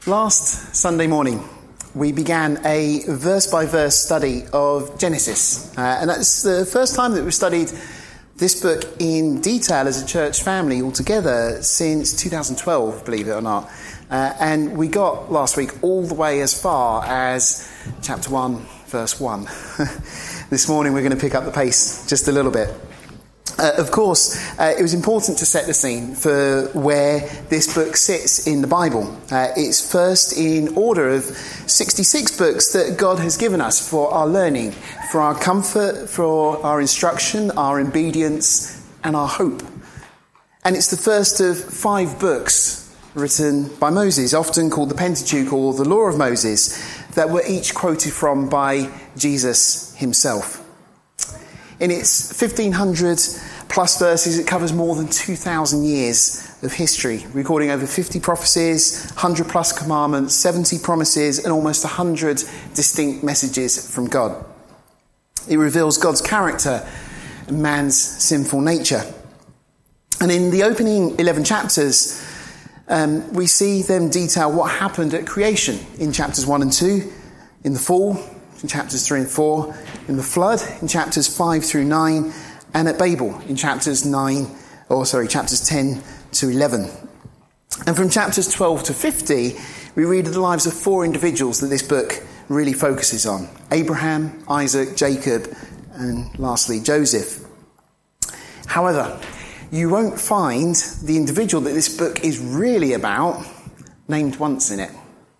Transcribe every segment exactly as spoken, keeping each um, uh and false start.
Last Sunday morning, we began a verse-by-verse study of Genesis. Uh, and that's the first time that we've studied this book in detail as a church family altogether since two thousand twelve, believe it or not. Uh, and we got last week all the way as far as chapter one, verse one. This morning we're going to pick up the pace just a little bit. Uh, of course, uh, it was important to set the scene for where this book sits in the Bible. Uh, it's first in order of sixty-six books that God has given us for our learning, for our comfort, for our instruction, our obedience, and our hope. And it's the first of five books written by Moses, often called the Pentateuch or the Law of Moses, that were each quoted from by Jesus himself. In its fifteen hundred plus verses, it covers more than two thousand years of history, recording over fifty prophecies, one hundred plus commandments, seventy promises, and almost one hundred distinct messages from God. It reveals God's character and man's sinful nature. And in the opening eleven chapters, um, we see them detail what happened at creation in chapters one and two, in the fall, in chapters three and four, in the flood, in chapters five through nine, and at Babel, in chapters nine, or sorry, chapters ten to eleven. And from chapters twelve to fifty, we read of the lives of four individuals that this book really focuses on: Abraham, Isaac, Jacob, and lastly, Joseph. However, you won't find the individual that this book is really about named once in it.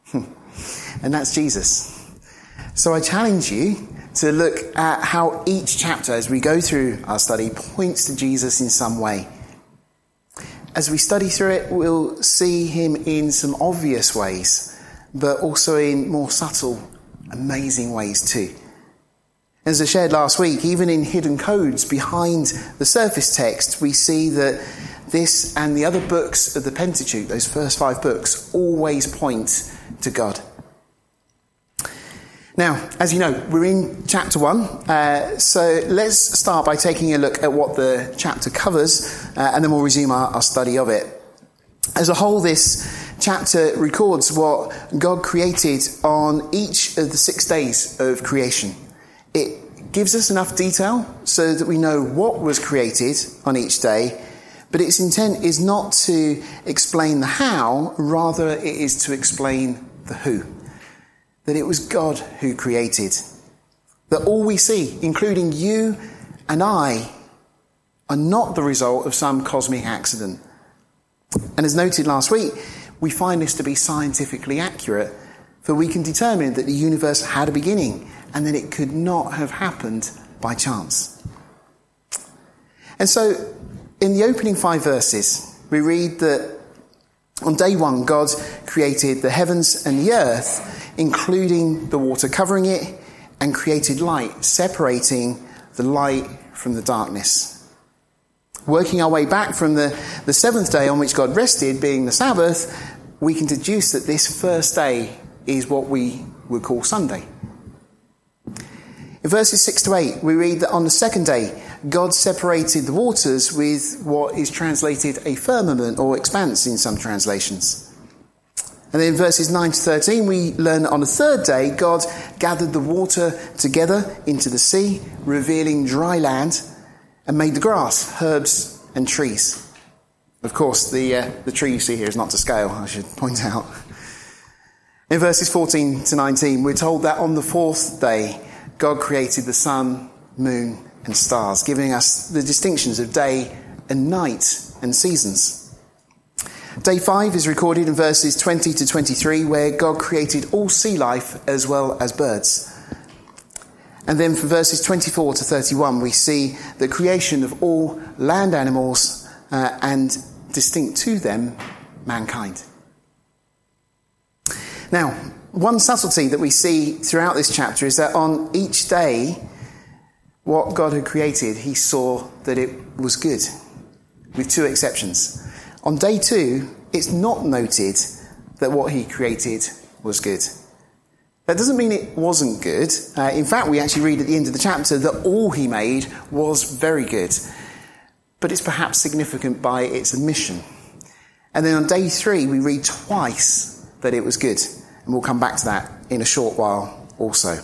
And that's Jesus. So I challenge you to look at how each chapter, as we go through our study, points to Jesus in some way. As we study through it, we'll see him in some obvious ways, but also in more subtle, amazing ways too. As I shared last week, even in hidden codes behind the surface text, we see that this and the other books of the Pentateuch, those first five books, always point to God. Now, as you know, we're in chapter one, uh, so let's start by taking a look at what the chapter covers, uh, and then we'll resume our, our study of it. As a whole, this chapter records what God created on each of the six days of creation. It gives us enough detail so that we know what was created on each day, but its intent is not to explain the how, rather it is to explain the who. That it was God who created. That all we see, including you and I, are not the result of some cosmic accident. And as noted last week, we find this to be scientifically accurate, for we can determine that the universe had a beginning and that it could not have happened by chance. And so, in the opening five verses, we read that on day one, God created the heavens and the earth, including the water covering it, and created light, separating the light from the darkness. Working our way back from the, the seventh day on which God rested, being the Sabbath, we can deduce that this first day is what we would call Sunday. In verses six to eight, we read that on the second day, God separated the waters with what is translated a firmament or expanse in some translations. And then in verses nine to thirteen, we learn that on the third day, God gathered the water together into the sea, revealing dry land, and made the grass, herbs, and trees. Of course, the uh, the tree you see here is not to scale, I should point out. In verses fourteen to nineteen, we're told that on the fourth day, God created the sun, moon, and stars, giving us the distinctions of day and night and seasons. Day five is recorded in verses twenty to twenty-three, where God created all sea life as well as birds. And then from verses twenty-four to thirty-one, we see the creation of all land animals uh, and distinct to them, mankind. Now, one subtlety that we see throughout this chapter is that on each day, what God had created, he saw that it was good, with two exceptions. On day two, it's not noted that what he created was good. That doesn't mean it wasn't good. Uh, in fact, we actually read at the end of the chapter that all he made was very good. But it's perhaps significant by its omission. And then on day three, we read twice that it was good. And we'll come back to that in a short while also.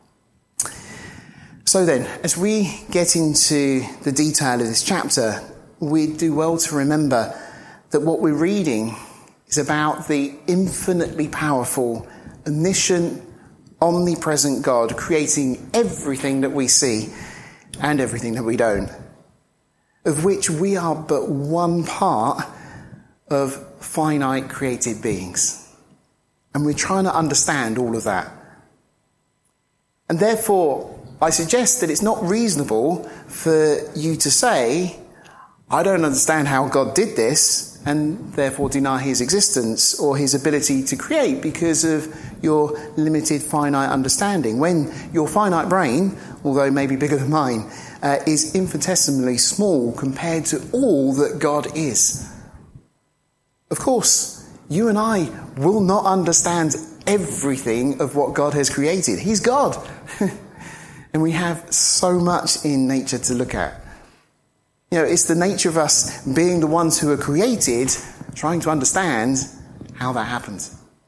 So then, as we get into the detail of this chapter, we do well to remember that what we're reading is about the infinitely powerful, omniscient, omnipresent God creating everything that we see and everything that we don't, of which we are but one part of finite created beings. And we're trying to understand all of that. And therefore, I suggest that it's not reasonable for you to say, I don't understand how God did this, and therefore deny his existence or his ability to create because of your limited finite understanding, when your finite brain, although maybe bigger than mine, uh, is infinitesimally small compared to all that God is. Of course, you and I will not understand everything of what God has created. He's God. And we have so much in nature to look at. You know, it's the nature of us being the ones who are created, trying to understand how that happened.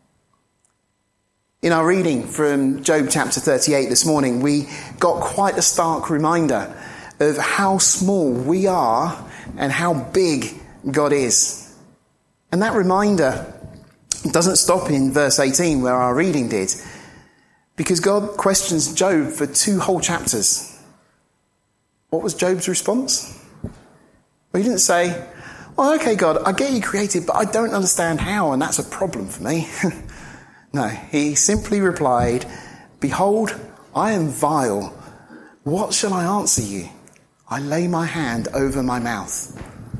In our reading from Job chapter thirty-eight this morning, we got quite a stark reminder of how small we are and how big God is. And that reminder doesn't stop in verse eighteen where our reading did, because God questions Job for two whole chapters. What was Job's response? Well, he didn't say, well, okay, God, I get you created, but I don't understand how, and that's a problem for me. No, he simply replied, behold, I am vile. What shall I answer you? I lay my hand over my mouth.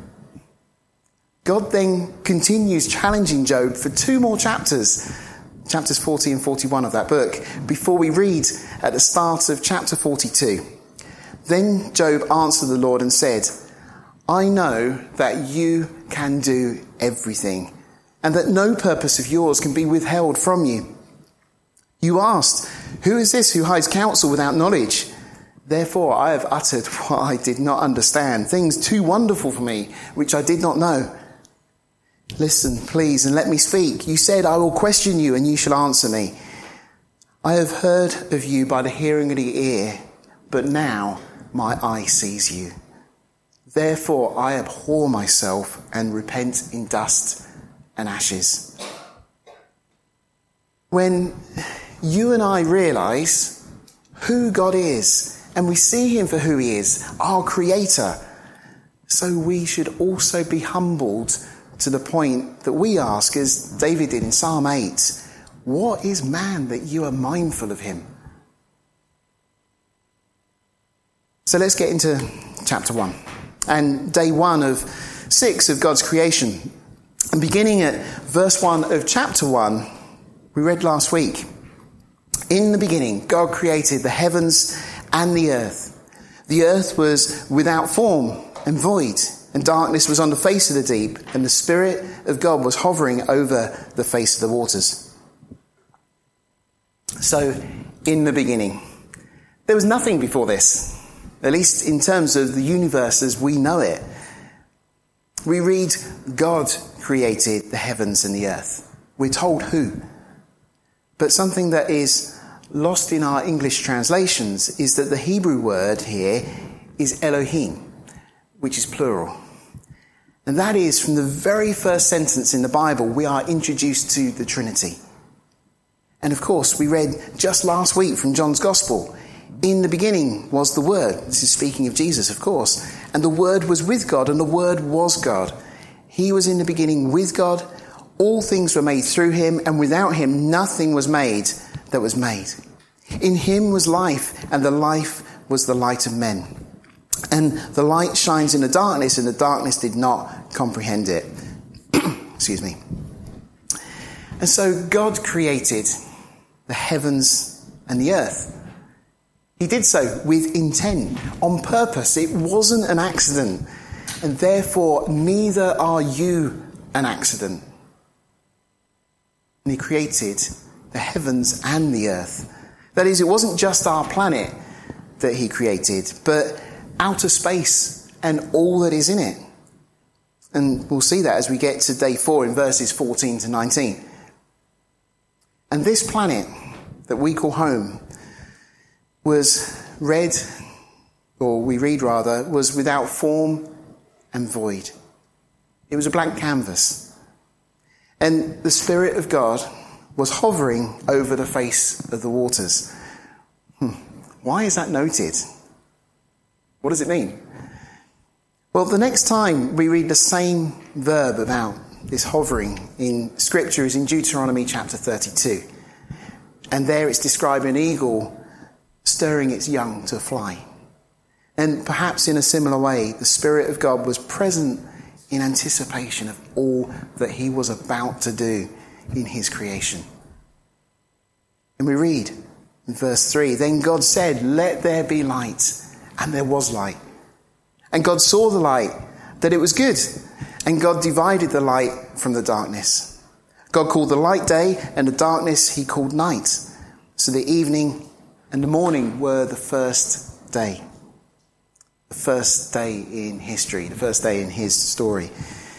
God then continues challenging Job for two more chapters, chapters forty and forty-one of that book, before we read at the start of chapter forty-two. Then Job answered the Lord and said, I know that you can do everything, and that no purpose of yours can be withheld from you. You asked, who is this who hides counsel without knowledge? Therefore I have uttered what I did not understand, things too wonderful for me, which I did not know. Listen, please, and let me speak. You said, I will question you, and you shall answer me. I have heard of you by the hearing of the ear, but now my eye sees you. Therefore I abhor myself and repent in dust and ashes. When you and I realise who God is, and we see him for who he is, our creator, so we should also be humbled to the point that we ask, as David did in Psalm eight, what is man that you are mindful of him? So let's get into chapter one. And day one of six of God's creation. And beginning at verse one of chapter one, we read last week. In the beginning, God created the heavens and the earth. The earth was without form and void, and darkness was on the face of the deep, and the Spirit of God was hovering over the face of the waters. So, in the beginning, there was nothing before this. At least in terms of the universe as we know it. We read, God created the heavens and the earth. We're told who. But something that is lost in our English translations is that the Hebrew word here is Elohim, which is plural. And that is, from the very first sentence in the Bible, we are introduced to the Trinity. And of course, we read just last week from John's Gospel, in the beginning was the Word. This is speaking of Jesus, of course. And the Word was with God, and the Word was God. He was in the beginning with God. All things were made through him, and without him nothing was made that was made. In him was life, and the life was the light of men. And the light shines in the darkness, and the darkness did not comprehend it. Excuse me. And so God created the heavens and the earth. He did so with intent, on purpose. It wasn't an accident. And therefore, neither are you an accident. And he created the heavens and the earth. That is, it wasn't just our planet that he created, but outer space and all that is in it. And we'll see that as we get to day four in verses fourteen to nineteen. And this planet that we call home was read, or we read rather, was without form and void. It was a blank canvas. And the Spirit of God was hovering over the face of the waters. Hmm. Why is that noted? What does it mean? Well, the next time we read the same verb about this hovering in Scripture is in Deuteronomy chapter thirty-two. And there it's describing an eagle stirring its young to fly. And perhaps in a similar way, the Spirit of God was present in anticipation of all that he was about to do in his creation. And we read in verse three, then God said, let there be light. And there was light. And God saw the light, that it was good. And God divided the light from the darkness. God called the light day, and the darkness he called night. So the evening and the morning were the first day. The first day in history, the first day in his story.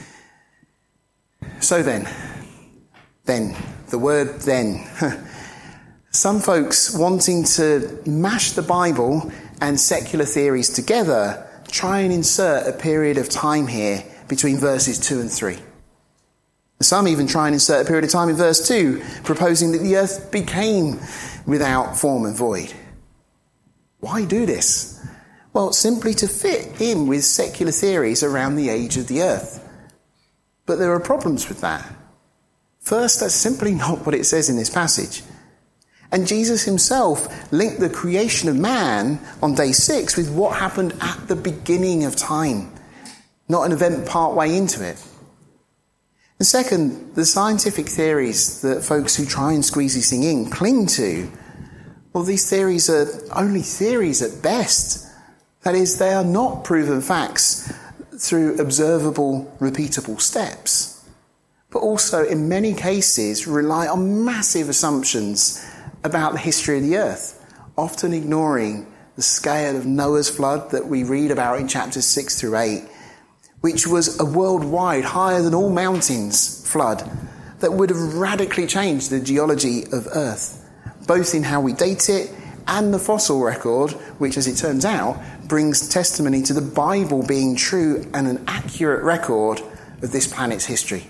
So then, then, the word then. Some folks wanting to mash the Bible and secular theories together try and insert a period of time here between verses two and three. Some even try and insert a period of time in verse two, proposing that the earth became without form and void. Why do this? Well, simply to fit in with secular theories around the age of the earth. But there are problems with that. First, that's simply not what it says in this passage. And Jesus himself linked the creation of man on day six with what happened at the beginning of time, not an event part way into it. And second, the scientific theories that folks who try and squeeze this thing in cling to, well, these theories are only theories at best. That is, they are not proven facts through observable, repeatable steps, but also in many cases rely on massive assumptions about the history of the earth, often ignoring the scale of Noah's flood that we read about in chapters six through eight, which was a worldwide, higher than all mountains flood that would have radically changed the geology of Earth, both in how we date it and the fossil record, which, as it turns out, brings testimony to the Bible being true and an accurate record of this planet's history.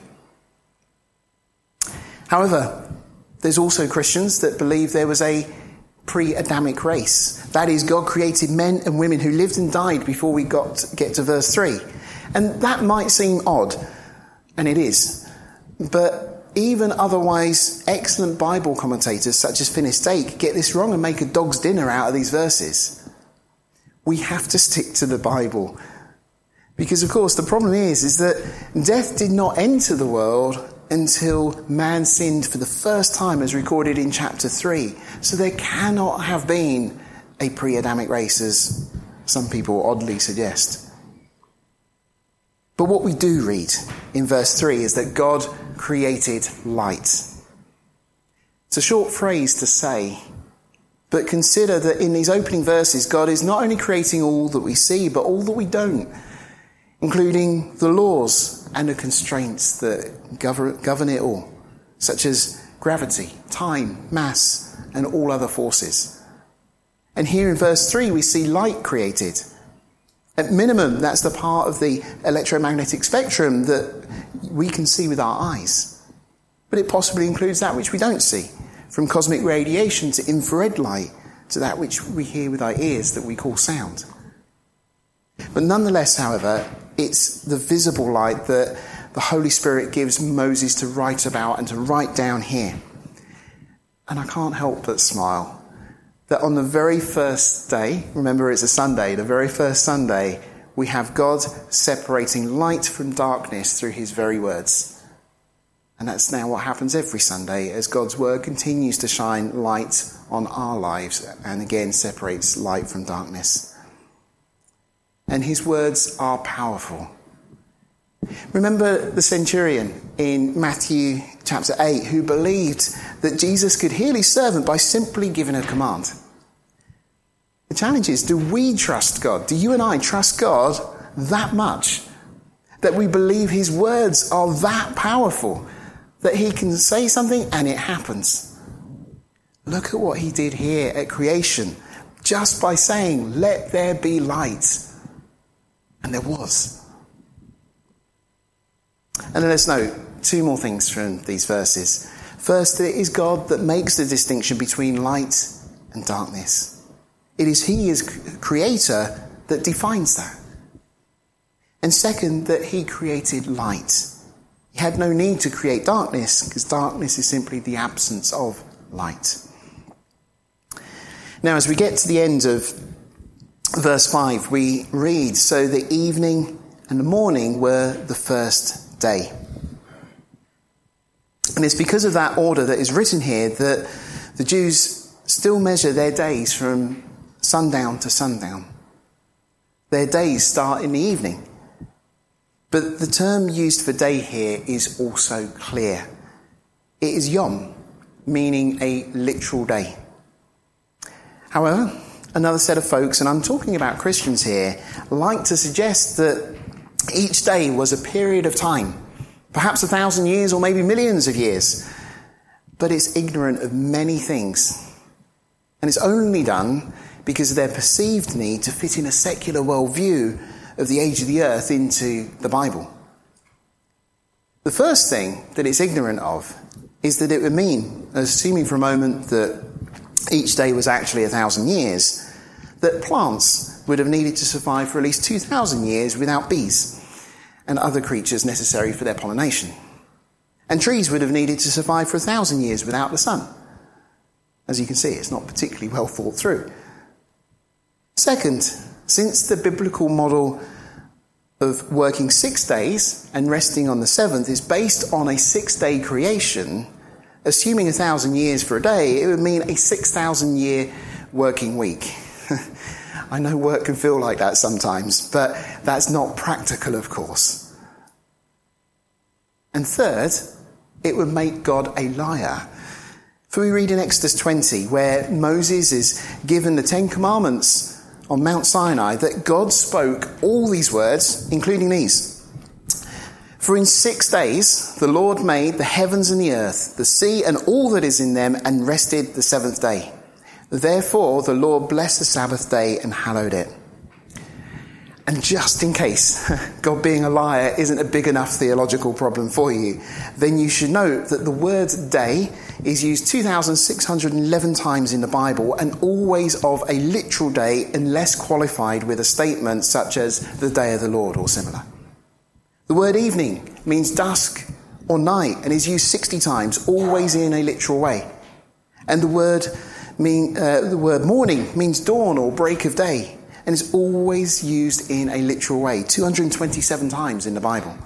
However, there's also Christians that believe there was a pre-Adamic race. That is, God created men and women who lived and died before we got to get to verse three. And that might seem odd, and it is. But even otherwise excellent Bible commentators such as Finis Dake get this wrong and make a dog's dinner out of these verses. We have to stick to the Bible. Because, of course, the problem is, is that death did not enter the world until man sinned for the first time, as recorded in chapter three. So there cannot have been a pre-Adamic race, as some people oddly suggest. But what we do read in verse three is that God created light. It's a short phrase to say, but consider that in these opening verses, God is not only creating all that we see, but all that we don't, including the laws and the constraints that govern, govern it all, such as gravity, time, mass, and all other forces. And here in verse three, we see light created. At minimum, that's the part of the electromagnetic spectrum that we can see with our eyes. But it possibly includes that which we don't see, from cosmic radiation to infrared light, to that which we hear with our ears that we call sound. But nonetheless, however, it's the visible light that the Holy Spirit gives Moses to write about and to write down here. And I can't help but smile that on the very first day, remember it's a Sunday, the very first Sunday, we have God separating light from darkness through his very words. And that's now what happens every Sunday as God's word continues to shine light on our lives and again separates light from darkness. And his words are powerful. Remember the centurion in Matthew chapter eight who believed that Jesus could heal his servant by simply giving a command. The challenge is, do we trust God? Do you and I trust God that much? That we believe his words are that powerful? That he can say something and it happens? Look at what he did here at creation, just by saying, let there be light. And there was. And then let's note two more things from these verses. First, it is God that makes the distinction between light and darkness. It is he as creator that defines that. And second, that he created light. He had no need to create darkness, because darkness is simply the absence of light. Now, as we get to the end of verse five, we read, so the evening and the morning were the first day. And it's because of that order that is written here that the Jews still measure their days from sundown to sundown. Their days start in the evening. But the term used for day here is also clear. It is yom, meaning a literal day. However, another set of folks, and I'm talking about Christians here, like to suggest that each day was a period of time, perhaps a thousand years or maybe millions of years, but it's ignorant of many things. And it's only done because of their perceived need to fit in a secular worldview of the age of the earth into the Bible. The first thing that it's ignorant of is that it would mean, assuming for a moment that each day was actually a thousand years, that plants would have needed to survive for at least two thousand years without bees and other creatures necessary for their pollination. And trees would have needed to survive for a thousand years without the sun. As you can see, it's not particularly well thought through. Second, since the biblical model of working six days and resting on the seventh is based on a six-day creation, assuming a thousand years for a day, it would mean a six thousand year working week. I know work can feel like that sometimes, but that's not practical, of course. And third, it would make God a liar. For we read in Exodus twenty, where Moses is given the Ten Commandments on Mount Sinai, that God spoke all these words, including these. For in six days the Lord made the heavens and the earth, the sea and all that is in them, and rested the seventh day. Therefore the Lord blessed the Sabbath day and hallowed it. And just in case God being a liar isn't a big enough theological problem for you, then you should note that the word day is used two thousand six hundred eleven times in the Bible, and always of a literal day unless qualified with a statement such as the day of the Lord or similar. The word evening means dusk or night and is used sixty times, always in a literal way. And the word mean uh, the word morning means dawn or break of day, and is always used in a literal way, two hundred twenty-seven times in the Bible.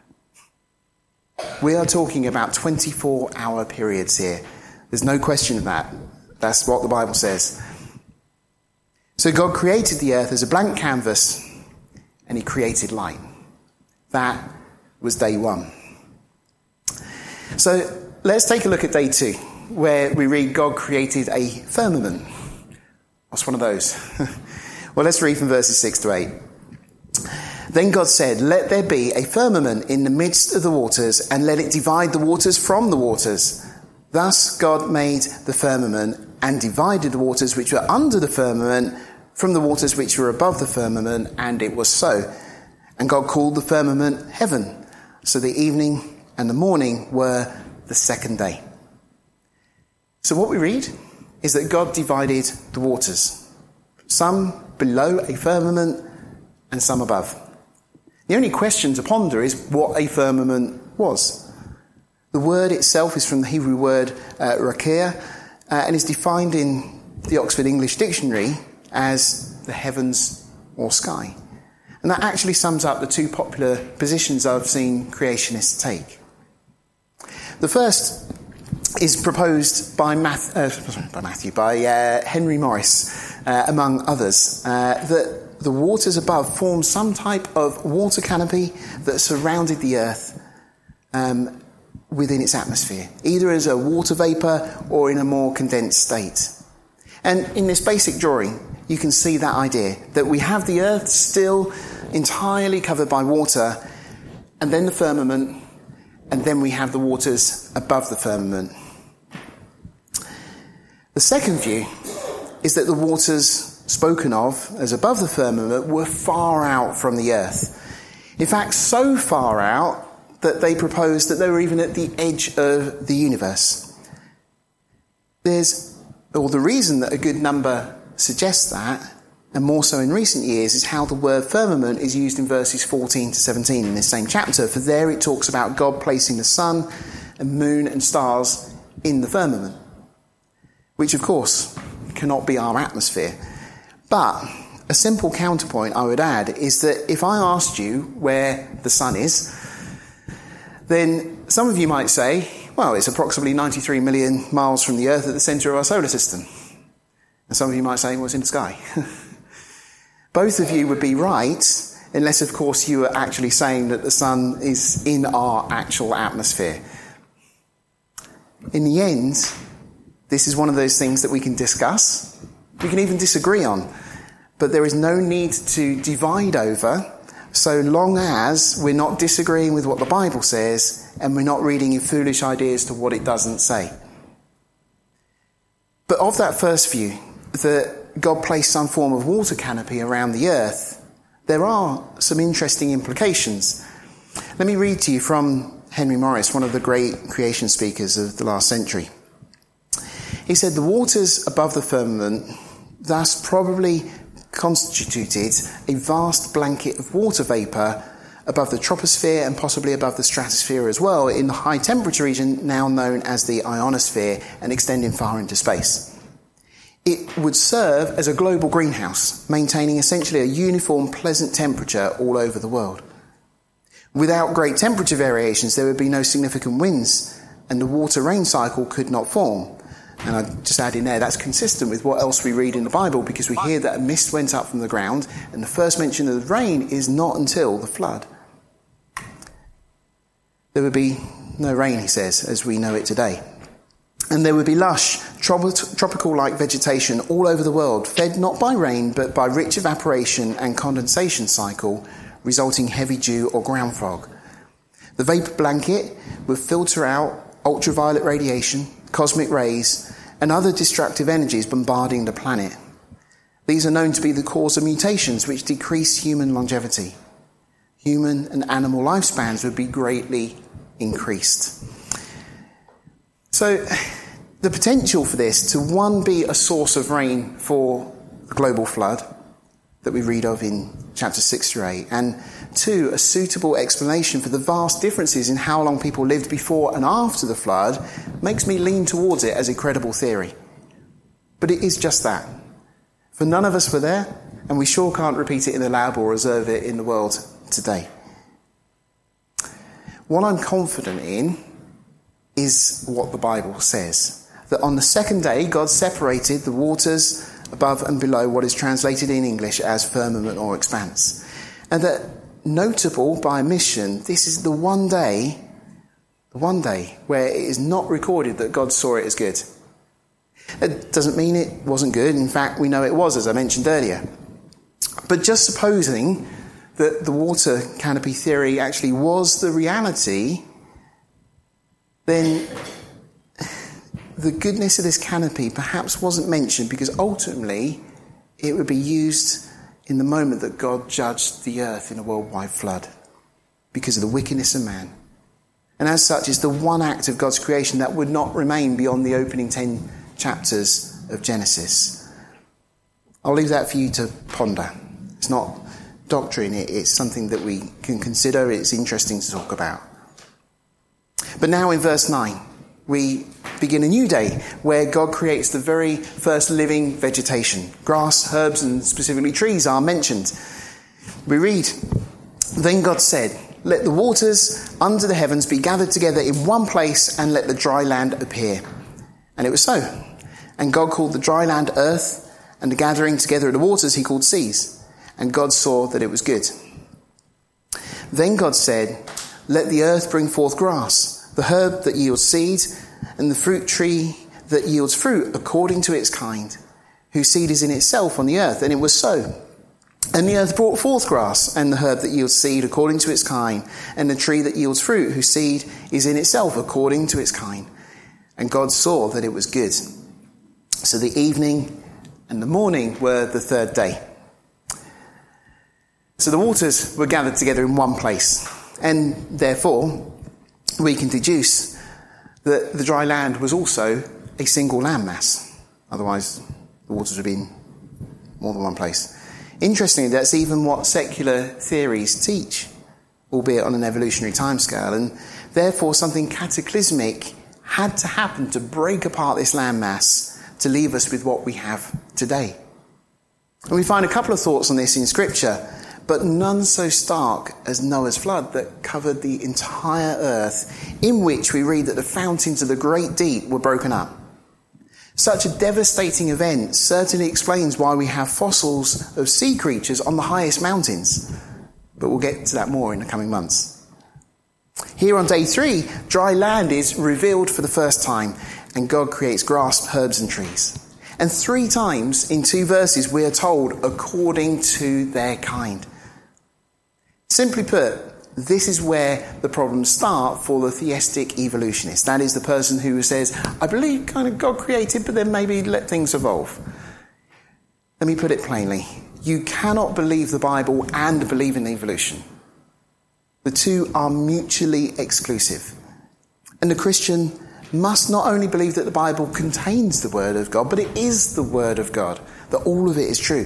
We are talking about twenty-four hour periods here. There's no question of that. That's what the Bible says. So God created the earth as a blank canvas, and he created light. That was day one. So let's take a look at day two, where we read God created a firmament. What's one of those? Well, let's read from verses six to eight. Then God said, let there be a firmament in the midst of the waters, and let it divide the waters from the waters. Thus God made the firmament, and divided the waters which were under the firmament from the waters which were above the firmament, and it was so. And God called the firmament heaven. So the evening and the morning were the second day. So what we read is that God divided the waters, some below a firmament and some above. The only question to ponder is what a firmament was. The word itself is from the Hebrew word uh, rakia, uh, and is defined in the Oxford English Dictionary as the heavens or sky. And that actually sums up the two popular positions I've seen creationists take. The first is proposed by, Math, uh, by Matthew, by uh, Henry Morris, uh, among others, uh, that the waters above formed some type of water canopy that surrounded the earth um, within its atmosphere, either as a water vapour or in a more condensed state. And in this basic drawing, you can see that idea, that we have the earth still entirely covered by water, and then the firmament, and then we have the waters above the firmament. The second view is that the waters spoken of as above the firmament were far out from the earth. In fact, so far out that they proposed that they were even at the edge of the universe. There's, or the reason that a good number suggests that, and more so in recent years, is how the word firmament is used in verses fourteen to seventeen in this same chapter. For there it talks about God placing the sun and moon and stars in the firmament, which of course cannot be our atmosphere. But a simple counterpoint I would add is that if I asked you where the sun is, then some of you might say, well, it's approximately ninety-three million miles from the Earth at the centre of our solar system. And some of you might say, well, it's in the sky. Both of you would be right, unless, of course, you are actually saying that the sun is in our actual atmosphere. In the end, this is one of those things that we can discuss. We can even disagree on. But there is no need to divide over, so long as we're not disagreeing with what the Bible says and we're not reading in foolish ideas to what it doesn't say. But of that first view, that God placed some form of water canopy around the earth, there are some interesting implications. Let me read to you from Henry Morris, one of the great creation speakers of the last century. He said, the waters above the firmament thus probably constituted a vast blanket of water vapour above the troposphere and possibly above the stratosphere as well, in the high temperature region now known as the ionosphere and extending far into space. It would serve as a global greenhouse, maintaining essentially a uniform pleasant temperature all over the world. Without great temperature variations, there would be no significant winds and the water rain cycle could not form. And I just add in there, that's consistent with what else we read in the Bible, because we hear that a mist went up from the ground, and the first mention of the rain is not until the flood. There would be no rain, he says, as we know it today. And there would be lush, trop- tropical-like vegetation all over the world, fed not by rain, but by rich evaporation and condensation cycle, resulting heavy dew or ground fog. The vapour blanket would filter out ultraviolet radiation, cosmic rays, and other destructive energies bombarding the planet. These are known to be the cause of mutations which decrease human longevity. Human and animal lifespans would be greatly increased. So, the potential for this to, one, be a source of rain for the global flood that we read of in chapter six to eight, and two, a suitable explanation for the vast differences in how long people lived before and after the flood, makes me lean towards it as a credible theory. But it is just that. For none of us were there, and we sure can't repeat it in the lab or observe it in the world today. What I'm confident in is what the Bible says. That on the second day, God separated the waters above and below what is translated in English as firmament or expanse. And that, notable by omission, this is the one day, the one day where it is not recorded that God saw it as good. It doesn't mean it wasn't good. In fact, we know it was, as I mentioned earlier. But just supposing that the water canopy theory actually was the reality, then the goodness of this canopy perhaps wasn't mentioned, because ultimately it would be used in the moment that God judged the earth in a worldwide flood because of the wickedness of man. And as such, it's the one act of God's creation that would not remain beyond the opening ten chapters of Genesis. I'll leave that for you to ponder. It's not doctrine, it's something that we can consider. It's interesting to talk about. But now in verse nine, we begin a new day where God creates the very first living vegetation. Grass, herbs, and specifically trees are mentioned. We read, "Then God said, let the waters under the heavens be gathered together in one place, and let the dry land appear. And it was so. And God called the dry land earth, and the gathering together of the waters he called seas. And God saw that it was good. Then God said, let the earth bring forth grass, the herb that yields seed, and the fruit tree that yields fruit according to its kind, whose seed is in itself on the earth. And it was so. And the earth brought forth grass, and the herb that yields seed according to its kind, and the tree that yields fruit, whose seed is in itself according to its kind. And God saw that it was good. So the evening and the morning were the third day. So the waters were gathered together in one place, and therefore we can deduce that the dry land was also a single landmass. Otherwise, the waters would have been more than one place. Interestingly, that's even what secular theories teach, albeit on an evolutionary timescale, and therefore something cataclysmic had to happen to break apart this landmass to leave us with what we have today. And we find a couple of thoughts on this in Scripture, but none so stark as Noah's flood that covered the entire earth, in which we read that the fountains of the great deep were broken up. Such a devastating event certainly explains why we have fossils of sea creatures on the highest mountains, but we'll get to that more in the coming months. Here on day three, dry land is revealed for the first time, and God creates grass, herbs and trees. And three times in two verses we are told, according to their kind. Simply put, this is where the problems start for the theistic evolutionist. That is the person who says, I believe kind of God created, but then maybe let things evolve. Let me put it plainly. You cannot believe the Bible and believe in evolution. The two are mutually exclusive. And the Christian must not only believe that the Bible contains the Word of God, but it is the Word of God, that all of it is true.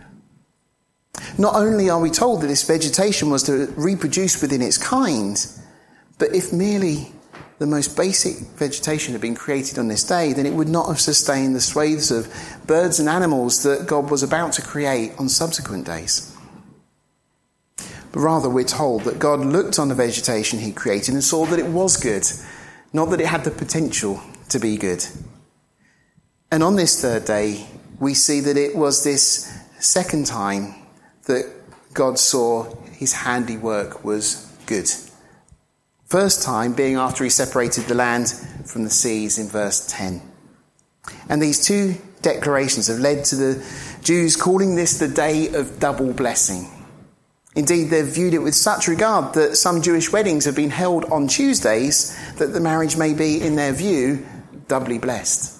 Not only are we told that this vegetation was to reproduce within its kind, but if merely the most basic vegetation had been created on this day, then it would not have sustained the swathes of birds and animals that God was about to create on subsequent days. But rather we're told that God looked on the vegetation he created and saw that it was good, not that it had the potential to be good. And on this third day, we see that it was this second time that God saw his handiwork was good. First time being after he separated the land from the seas in verse ten. And these two declarations have led to the Jews calling this the day of double blessing. Indeed, they've viewed it with such regard that some Jewish weddings have been held on Tuesdays that the marriage may be, in their view, doubly blessed.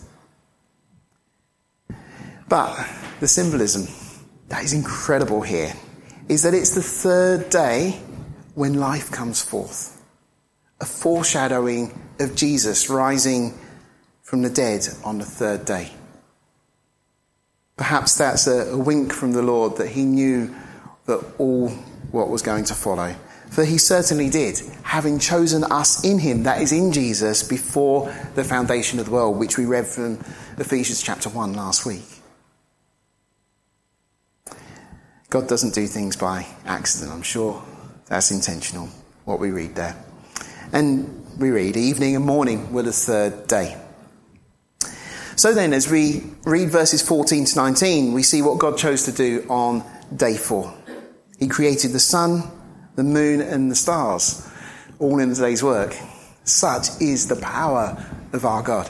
But the symbolism that is incredible here is that it's the third day when life comes forth. A foreshadowing of Jesus rising from the dead on the third day. Perhaps that's a, a wink from the Lord that he knew that all what was going to follow. For he certainly did, having chosen us in him, that is in Jesus, before the foundation of the world, which we read from Ephesians chapter one last week. God doesn't do things by accident, I'm sure. That's intentional, what we read there. And we read, evening and morning were the third day. So then, as we read verses fourteen to nineteen, we see what God chose to do on day four. He created the sun, the moon and the stars, all in a day's work. Such is the power of our God.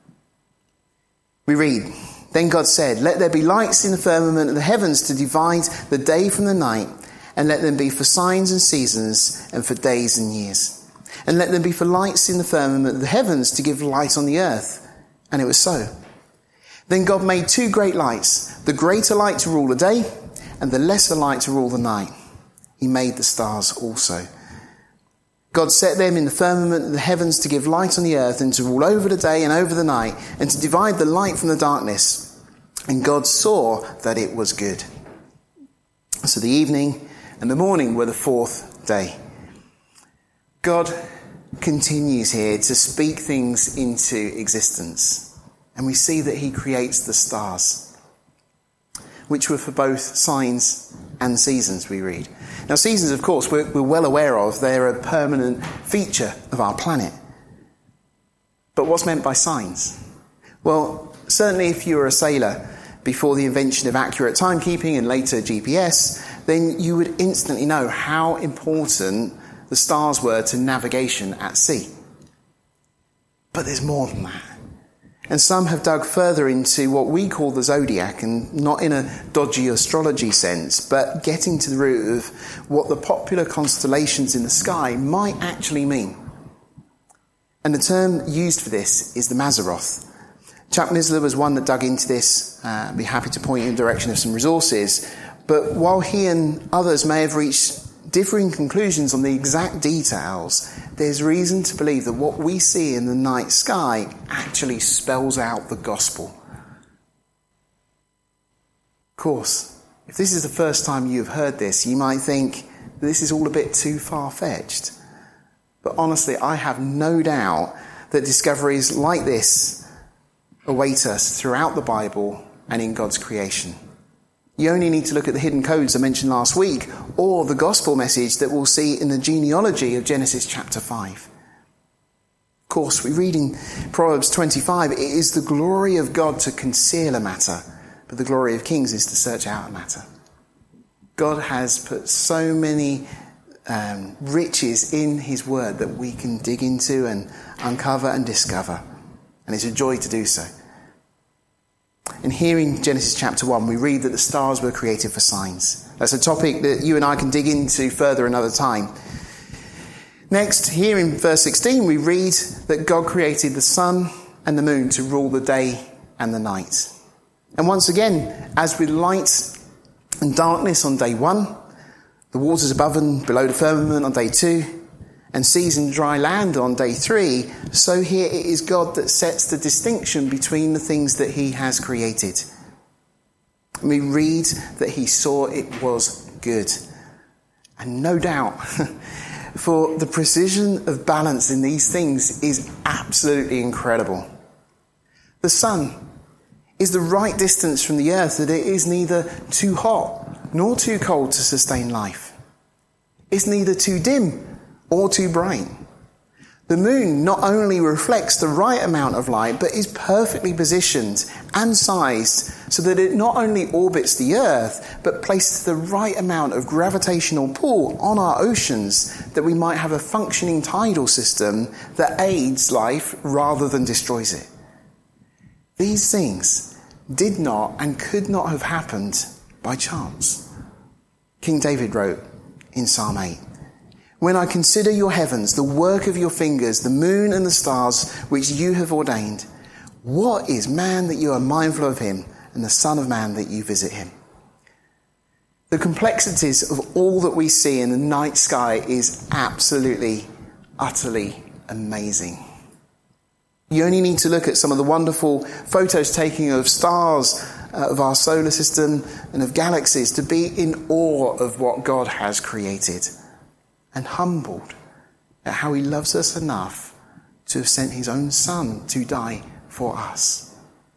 We read, then God said, let there be lights in the firmament of the heavens to divide the day from the night, and let them be for signs and seasons and for days and years. And let them be for lights in the firmament of the heavens to give light on the earth. And it was so. Then God made two great lights, the greater light to rule the day and the lesser light to rule the night. He made the stars also. God set them in the firmament of the heavens to give light on the earth and to rule over the day and over the night and to divide the light from the darkness. And God saw that it was good. So the evening and the morning were the fourth day. God continues here to speak things into existence. And we see that he creates the stars, which were for both signs and seasons, we read. Now, seasons, of course, we're, we're well aware of. They're a permanent feature of our planet. But what's meant by signs? Well, certainly if you were a sailor before the invention of accurate timekeeping and later G P S, then you would instantly know how important the stars were to navigation at sea. But there's more than that. And some have dug further into what we call the zodiac, and not in a dodgy astrology sense, but getting to the root of what the popular constellations in the sky might actually mean. And the term used for this is the Mazzaroth. Chuck Missler was one that dug into this. Uh, I'd be happy to point you in the direction of some resources. But while he and others may have reached differing conclusions on the exact details, there's reason to believe that what we see in the night sky actually spells out the gospel. Of course, if this is the first time you've heard this, you might think this is all a bit too far-fetched. But honestly, I have no doubt that discoveries like this await us throughout the Bible and in God's creation. You only need to look at the hidden codes I mentioned last week, or the gospel message that we'll see in the genealogy of Genesis chapter five. Of course, we read in Proverbs twenty-five, it is the glory of God to conceal a matter, but the glory of kings is to search out a matter. God has put so many um, riches in his word that we can dig into and uncover and discover. And it's a joy to do so. And here in Genesis chapter one, we read that the stars were created for signs. That's a topic that you and I can dig into further another time. Next, here in verse sixteen, we read that God created the sun and the moon to rule the day and the night. And once again, as with light and darkness on day one, the waters above and below the firmament on day two, and seas and dry land on day three, so here it is God that sets the distinction between the things that he has created. And we read that he saw it was good. And no doubt, for the precision of balance in these things is absolutely incredible. The sun is the right distance from the earth that it is neither too hot nor too cold to sustain life. It's neither too dim or too bright. The moon not only reflects the right amount of light, but is perfectly positioned and sized so that it not only orbits the earth, but places the right amount of gravitational pull on our oceans that we might have a functioning tidal system that aids life rather than destroys it. These things did not and could not have happened by chance. King David wrote in Psalm eight, "When I consider your heavens, the work of your fingers, the moon and the stars which you have ordained, what is man that you are mindful of him, and the son of man that you visit him?" The complexities of all that we see in the night sky is absolutely, utterly amazing. You only need to look at some of the wonderful photos taken of stars uh, of our solar system and of galaxies to be in awe of what God has created, and humbled at how he loves us enough to have sent his own son to die for us.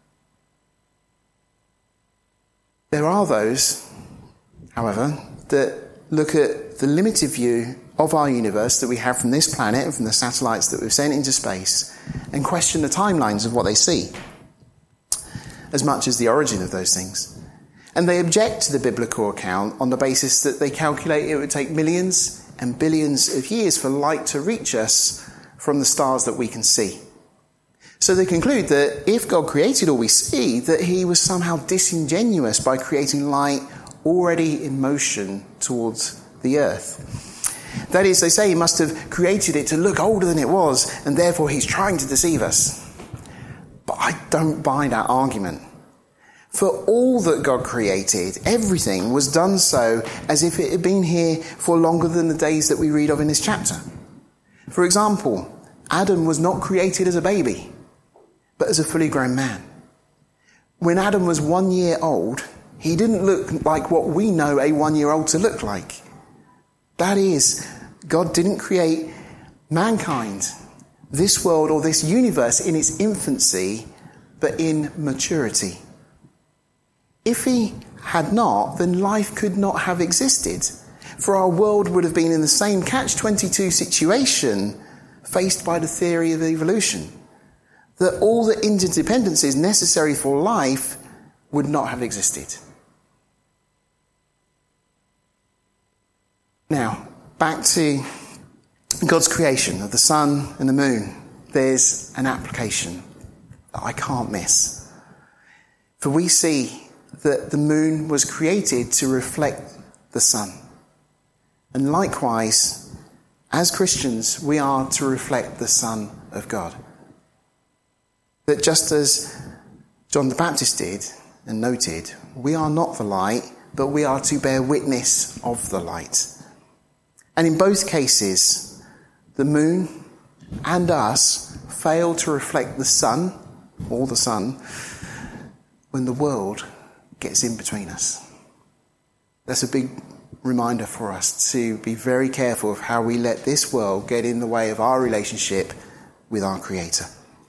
There are those, however, that look at the limited view of our universe that we have from this planet and from the satellites that we've sent into space and question the timelines of what they see, as much as the origin of those things. And they object to the biblical account on the basis that they calculate it would take millions and billions of years for light to reach us from the stars that we can see. So they conclude that if God created all we see, that he was somehow disingenuous by creating light already in motion towards the earth. That is, they say he must have created it to look older than it was, and therefore he's trying to deceive us. But I don't buy that argument. For all that God created, everything was done so as if it had been here for longer than the days that we read of in this chapter. For example, Adam was not created as a baby, but as a fully grown man. When Adam was one year old, he didn't look like what we know a one-year-old to look like. That is, God didn't create mankind, this world or this universe in its infancy, but in maturity. If he had not, then life could not have existed, for our world would have been in the same catch twenty-two situation faced by the theory of evolution, that all the interdependencies necessary for life would not have existed. Now, back to God's creation of the sun and the moon. There's an application that I can't miss. For we see that the moon was created to reflect the sun. And likewise, as Christians, we are to reflect the Son of God. That just as John the Baptist did and noted, we are not the light, but we are to bear witness of the light. And in both cases, the moon and us fail to reflect the sun, or the sun, when the world gets in between us. That's a big reminder for us to be very careful of how we let this world get in the way of our relationship with our Creator.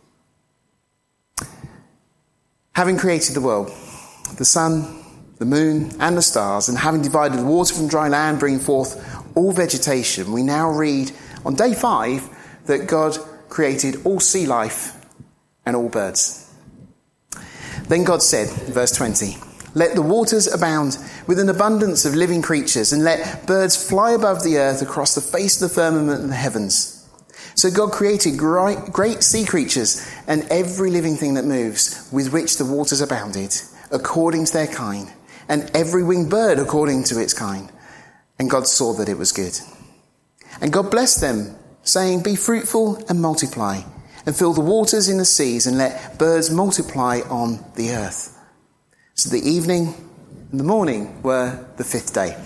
Having created the world, the sun, the moon and the stars, and having divided the water from dry land, bringing forth all vegetation, we now read on day five that God created all sea life and all birds. Then God said, verse twenty, let the waters abound with an abundance of living creatures, and let birds fly above the earth across the face of the firmament and the heavens. So God created great, great sea creatures and every living thing that moves, with which the waters abounded, according to their kind, and every winged bird according to its kind. And God saw that it was good. And God blessed them, saying, be fruitful and multiply, and fill the waters in the seas, and let birds multiply on the earth. So the evening and the morning were the fifth day.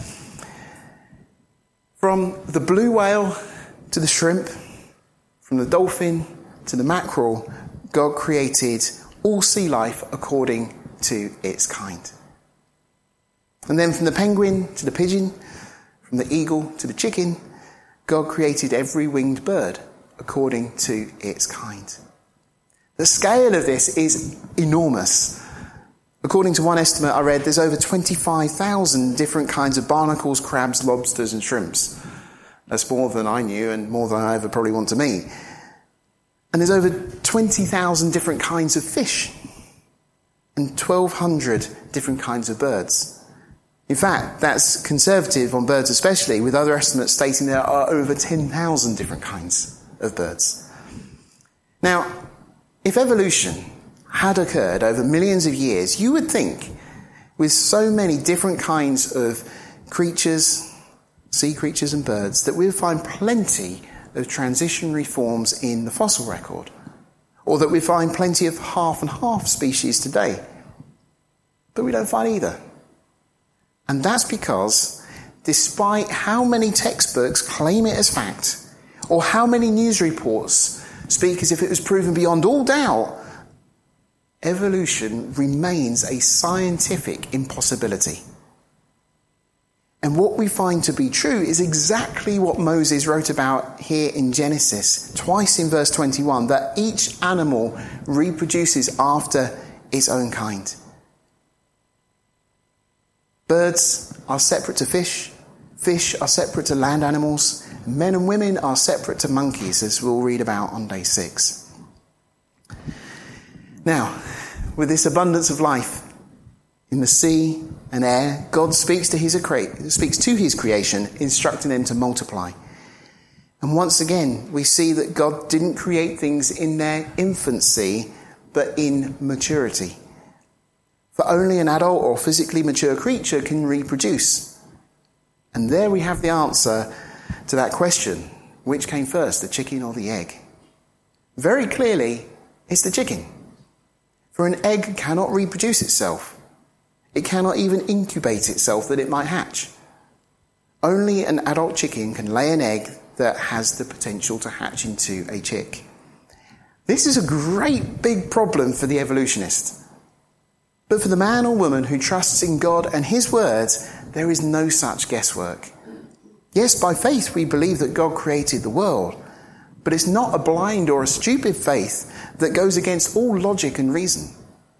From the blue whale to the shrimp, from the dolphin to the mackerel, God created all sea life according to its kind. And then from the penguin to the pigeon, from the eagle to the chicken, God created every winged bird according to its kind. The scale of this is enormous. According to one estimate I read, there's over twenty-five thousand different kinds of barnacles, crabs, lobsters and shrimps. That's more than I knew and more than I ever probably want to meet. And there's over twenty thousand different kinds of fish and twelve hundred different kinds of birds. In fact, that's conservative on birds especially, with other estimates stating there are over ten thousand different kinds of birds. Now, if evolution had occurred over millions of years, you would think, with so many different kinds of creatures, sea creatures and birds, that we would find plenty of transitionary forms in the fossil record, or that we find plenty of half and half species today. But we don't find either. And that's because, despite how many textbooks claim it as fact, or how many news reports speak as if it was proven beyond all doubt, evolution remains a scientific impossibility. And what we find to be true is exactly what Moses wrote about here in Genesis, twice in verse twenty-one, that each animal reproduces after its own kind. Birds are separate to fish, fish are separate to land animals, men and women are separate to monkeys, as we'll read about on day six. Now, with this abundance of life in the sea and air, God speaks to his speaks to his creation, instructing them to multiply. And once again, we see that God didn't create things in their infancy, but in maturity. For only an adult or physically mature creature can reproduce. And there we have the answer to that question. Which came first, the chicken or the egg? Very clearly, it's the chicken. For an egg cannot reproduce itself. It cannot even incubate itself that it might hatch. Only an adult chicken can lay an egg that has the potential to hatch into a chick. This is a great big problem for the evolutionist. But for the man or woman who trusts in God and his words, there is no such guesswork. Yes, by faith we believe that God created the world, but it's not a blind or a stupid faith that goes against all logic and reason.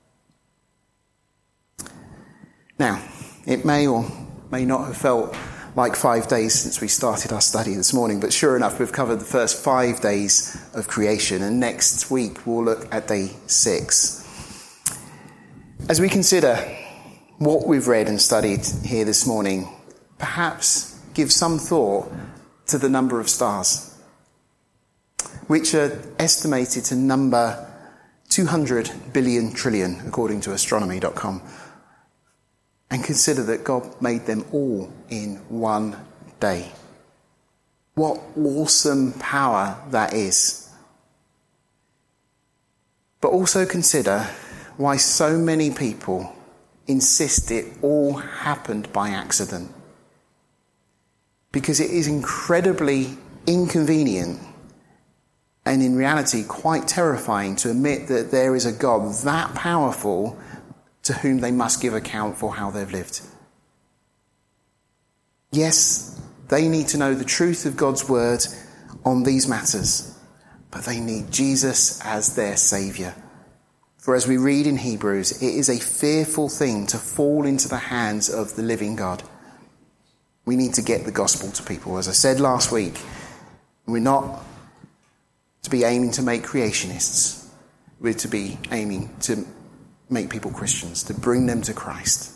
Now, it may or may not have felt like five days since we started our study this morning, but sure enough, we've covered the first five days of creation, and next week we'll look at day six. As we consider what we've read and studied here this morning, perhaps give some thought to the number of stars, which are estimated to number two hundred billion trillion, according to astronomy dot com. And consider that God made them all in one day. What awesome power that is. But also consider why so many people insist it all happened by accident. Because it is incredibly inconvenient and in reality quite terrifying to admit that there is a God that powerful to whom they must give account for how they've lived. Yes, they need to know the truth of God's word on these matters, but they need Jesus as their saviour. For as we read in Hebrews, it is a fearful thing to fall into the hands of the living God. We need to get the gospel to people. As I said last week, we're not to be aiming to make creationists. We're to be aiming to make people Christians, to bring them to Christ.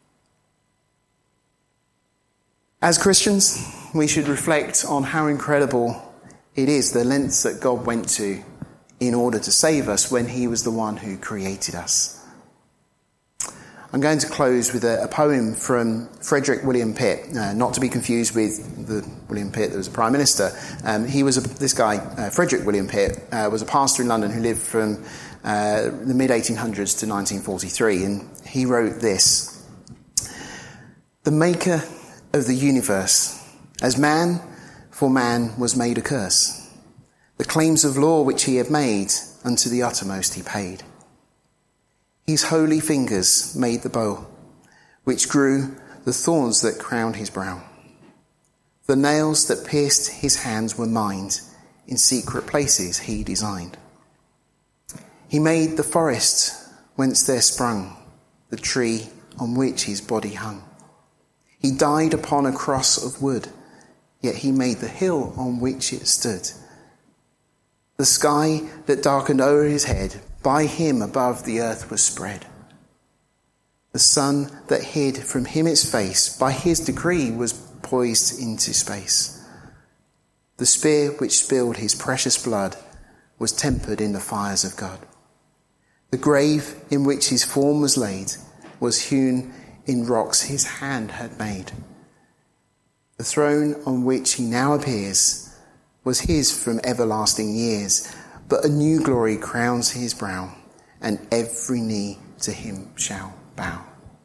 As Christians, we should reflect on how incredible it is, the lengths that God went to in order to save us when he was the one who created us. I'm going to close with a, a poem from Frederick William Pitt, uh, not to be confused with the William Pitt that was a Prime Minister. Um, he was a, this guy, uh, Frederick William Pitt, uh, was a pastor in London who lived from uh, the mid eighteen hundreds to nineteen forty-three, and he wrote this: "The maker of the universe, as man for man was made a curse. The claims of law which he had made, unto the uttermost he paid. His holy fingers made the bow, which grew the thorns that crowned his brow. The nails that pierced his hands were mined, in secret places he designed. He made the forest whence there sprung the tree on which his body hung. He died upon a cross of wood, yet he made the hill on which it stood. The sky that darkened o'er his head, by him above the earth was spread. The sun that hid from him its face, by his decree was poised into space. The spear which spilled his precious blood was tempered in the fires of God. The grave in which his form was laid was hewn in rocks his hand had made. The throne on which he now appears was his from everlasting years, but a new glory crowns his brow, and every knee to him shall bow."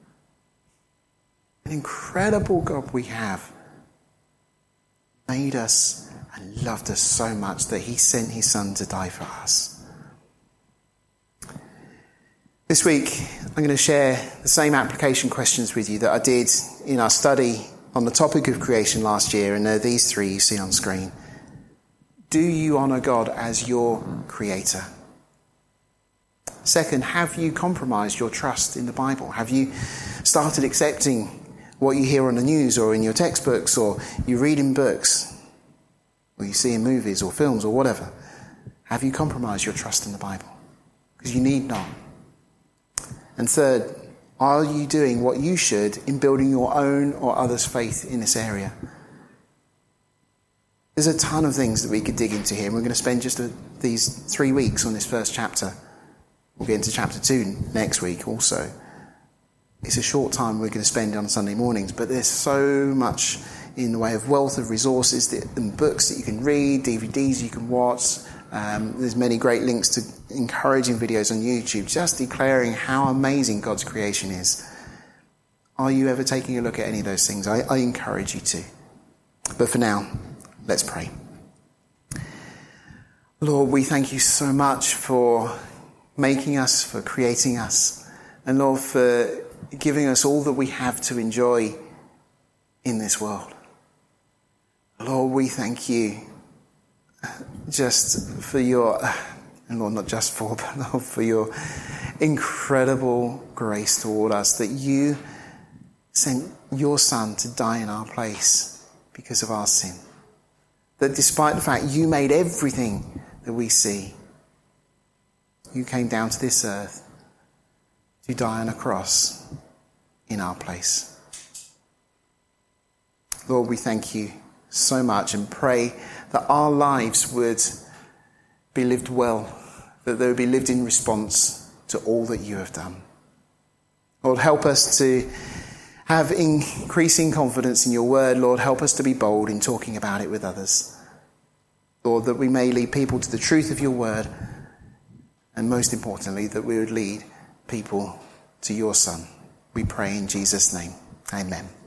An incredible God we have, made us and loved us so much that he sent his son to die for us. This week, I'm going to share the same application questions with you that I did in our study on the topic of creation last year, and they're these three you see on screen. Do you honour God as your creator? Second, have you compromised your trust in the Bible? Have you started accepting what you hear on the news or in your textbooks or you read in books or you see in movies or films or whatever? Have you compromised your trust in the Bible? Because you need not. And third, are you doing what you should in building your own or others' faith in this area? There's a ton of things that we could dig into here, and we're going to spend just a, these three weeks on this first chapter. We'll get into chapter two next week also. It's a short time we're going to spend on Sunday mornings, but there's so much in the way of wealth of resources that, and books that you can read, D V Ds you can watch. Um, there's many great links to encouraging videos on YouTube just declaring how amazing God's creation is. Are you ever taking a look at any of those things? I, I encourage you to. But for now, let's pray. Lord, we thank you so much for making us, for creating us, and Lord, for giving us all that we have to enjoy in this world. Lord, we thank you just for your, and Lord, not just for, but Lord, for your incredible grace toward us, that you sent your Son to die in our place because of our sin. That despite the fact you made everything that we see, you came down to this earth to die on a cross in our place. Lord, we thank you so much and pray that our lives would be lived well, that they would be lived in response to all that you have done. Lord, help us to have increasing confidence in your word. Lord, help us to be bold in talking about it with others. Lord, that we may lead people to the truth of your word, and most importantly, that we would lead people to your Son. We pray in Jesus' name. Amen.